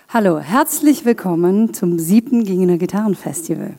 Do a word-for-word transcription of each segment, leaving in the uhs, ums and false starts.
Hallo, herzlich willkommen zum siebten Gingener Gitarrenfestival.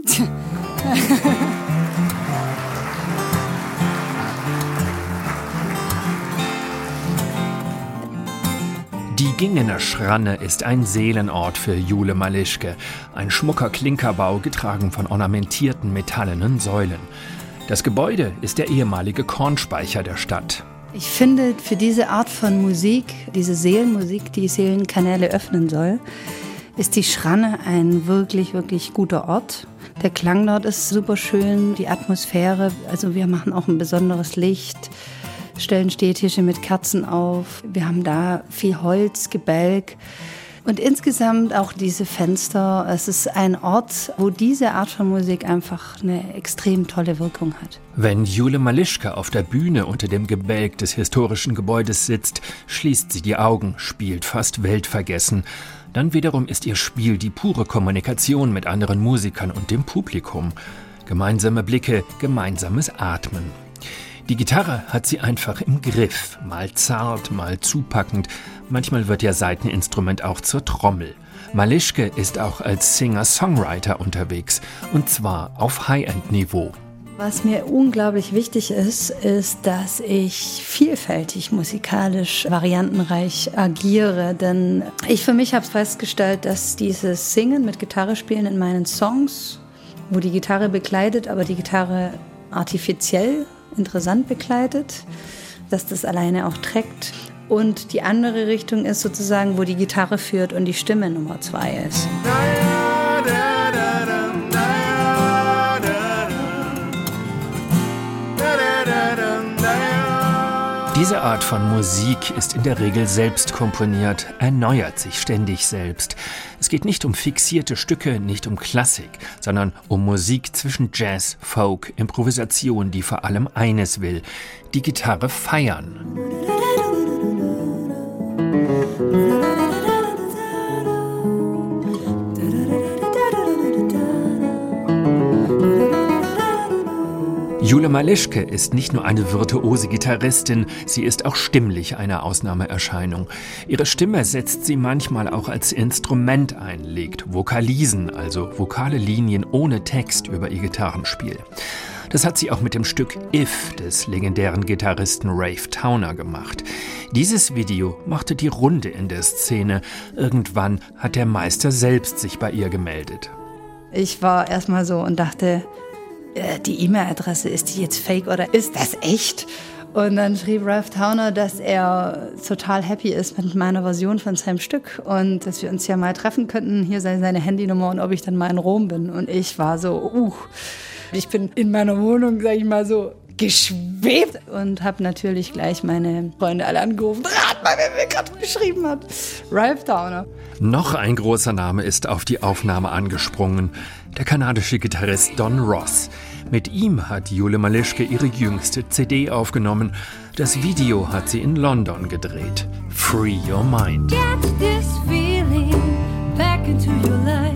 Die Gingener Schranne ist ein Seelenort für Jule Malischke. Ein schmucker Klinkerbau, getragen von ornamentierten metallenen Säulen. Das Gebäude ist der ehemalige Kornspeicher der Stadt. Ich finde, für diese Art von Musik, diese Seelenmusik, die Seelenkanäle öffnen soll, ist die Schranne ein wirklich, wirklich guter Ort. Der Klang dort ist super schön, die Atmosphäre, also wir machen auch ein besonderes Licht, stellen Stehtische mit Kerzen auf. Wir haben da viel Holz, Gebälk und insgesamt auch diese Fenster. Es ist ein Ort, wo diese Art von Musik einfach eine extrem tolle Wirkung hat. Wenn Jule Malischke auf der Bühne unter dem Gebälk des historischen Gebäudes sitzt, schließt sie die Augen, spielt fast weltvergessen. Dann wiederum ist ihr Spiel die pure Kommunikation mit anderen Musikern und dem Publikum. Gemeinsame Blicke, gemeinsames Atmen. Die Gitarre hat sie einfach im Griff, mal zart, mal zupackend. Manchmal wird ihr Saiteninstrument auch zur Trommel. Malischke ist auch als Singer-Songwriter unterwegs, und zwar auf High-End-Niveau. Was mir unglaublich wichtig ist, ist, dass ich vielfältig musikalisch, variantenreich agiere. Denn ich für mich habe festgestellt, dass dieses Singen mit Gitarre spielen in meinen Songs, wo die Gitarre begleitet, aber die Gitarre artifiziell interessant begleitet, dass das alleine auch trägt. Und die andere Richtung ist sozusagen, wo die Gitarre führt und die Stimme Nummer zwei ist. Diese Art von Musik ist in der Regel selbst komponiert, erneuert sich ständig selbst. Es geht nicht um fixierte Stücke, nicht um Klassik, sondern um Musik zwischen Jazz, Folk, Improvisation, die vor allem eines will: die Gitarre feiern. Jule Malischke ist nicht nur eine virtuose Gitarristin, sie ist auch stimmlich eine Ausnahmeerscheinung. Ihre Stimme setzt sie manchmal auch als Instrument ein, legt Vokalisen, also vokale Linien ohne Text über ihr Gitarrenspiel. Das hat sie auch mit dem Stück If des legendären Gitarristen Ralph Towner gemacht. Dieses Video machte die Runde in der Szene. Irgendwann hat der Meister selbst sich bei ihr gemeldet. Ich war erstmal so und dachte, die E-Mail-Adresse, ist die jetzt fake oder ist das echt? Und dann schrieb Ralph Towner, dass er total happy ist mit meiner Version von seinem Stück und dass wir uns ja mal treffen könnten. Hier sei seine Handynummer und ob ich dann mal in Rom bin. Und ich war so, uh, ich bin in meiner Wohnung, sag ich mal so, geschwebt und habe natürlich gleich meine Freunde alle angerufen. Rat mal, wer mir gerade geschrieben hat. Ralph Towner. Noch ein großer Name ist auf die Aufnahme angesprungen. Der kanadische Gitarrist Don Ross. Mit ihm hat Jule Malischke ihre jüngste C D aufgenommen. Das Video hat sie in London gedreht. Free Your Mind. Get this feeling back into your life.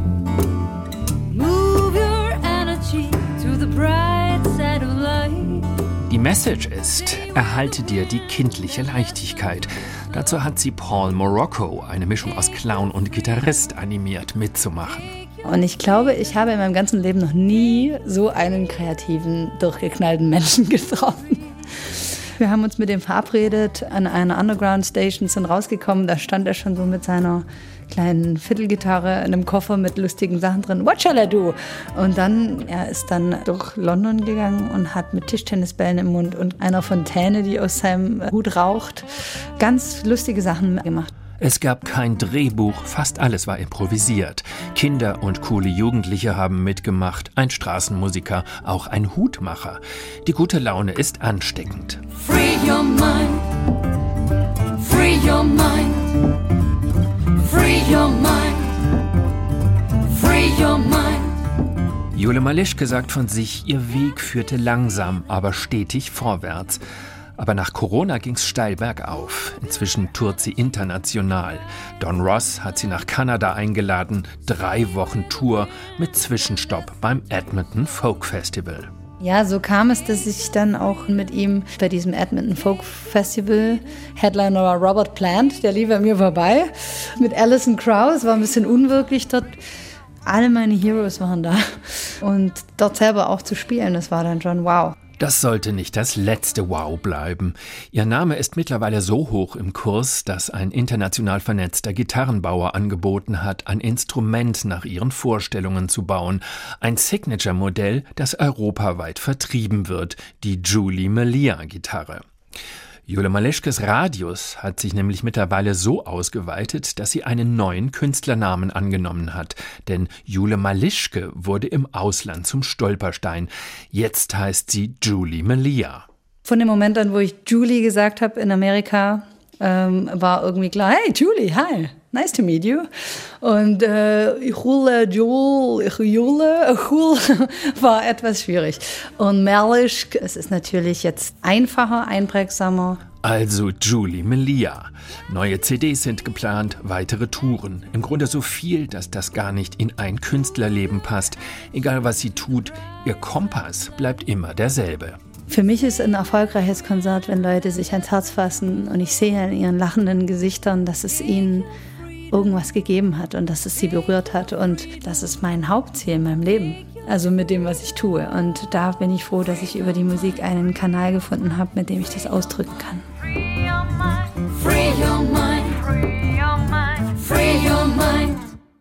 Move your energy to the bright side of life. Die Message ist: erhalte dir die kindliche Leichtigkeit. Dazu hat sie Paul Morocco, eine Mischung aus Clown und Gitarrist, animiert mitzumachen. Und ich glaube, ich habe in meinem ganzen Leben noch nie so einen kreativen, durchgeknallten Menschen getroffen. Wir haben uns mit dem verabredet an einer Underground-Station, sind rausgekommen. Da stand er schon so mit seiner kleinen Fiddlegitarre in einem Koffer mit lustigen Sachen drin. What shall I do? Und dann, er ist dann durch London gegangen und hat mit Tischtennisbällen im Mund und einer Fontäne, die aus seinem Hut raucht, ganz lustige Sachen gemacht. Es gab kein Drehbuch, fast alles war improvisiert. Kinder und coole Jugendliche haben mitgemacht, ein Straßenmusiker, auch ein Hutmacher. Die gute Laune ist ansteckend. Free your mind. Free your mind. Free your mind. Free your mind. Jule Malischke sagt von sich, ihr Weg führte langsam, aber stetig vorwärts. Aber nach Corona ging's steil bergauf. Inzwischen tourt sie international. Don Ross hat sie nach Kanada eingeladen. Drei Wochen Tour mit Zwischenstopp beim Edmonton Folk Festival. Ja, so kam es, dass ich dann auch mit ihm bei diesem Edmonton Folk Festival, Headliner war Robert Plant, der lief an mir vorbei, mit Alison Krauss, war ein bisschen unwirklich dort. Alle meine Heroes waren da und dort selber auch zu spielen, das war dann schon wow. Das sollte nicht das letzte Wow bleiben. Ihr Name ist mittlerweile so hoch im Kurs, dass ein international vernetzter Gitarrenbauer angeboten hat, ein Instrument nach ihren Vorstellungen zu bauen. Ein Signature-Modell, das europaweit vertrieben wird, die Julie Melia-Gitarre. Jule Malischkes Radius hat sich nämlich mittlerweile so ausgeweitet, dass sie einen neuen Künstlernamen angenommen hat. Denn Jule Malischke wurde im Ausland zum Stolperstein. Jetzt heißt sie Julie Melia. Von dem Moment an, wo ich Julie gesagt habe in Amerika, ähm, war irgendwie klar, hey Julie, hi, nice to meet you. Und äh, Jule, Jule, Jule, Jule war etwas schwierig. Und Malischke, es ist natürlich jetzt einfacher, einprägsamer. Also Julie Melia. Neue C Ds sind geplant, weitere Touren. Im Grunde so viel, dass das gar nicht in ein Künstlerleben passt. Egal was sie tut, ihr Kompass bleibt immer derselbe. Für mich ist ein erfolgreiches Konzert, wenn Leute sich ans Herz fassen und ich sehe in ihren lachenden Gesichtern, dass es ihnen irgendwas gegeben hat und dass es sie berührt hat. Und das ist mein Hauptziel in meinem Leben, also mit dem, was ich tue. Und da bin ich froh, dass ich über die Musik einen Kanal gefunden habe, mit dem ich das ausdrücken kann. Free your mind. Free your mind.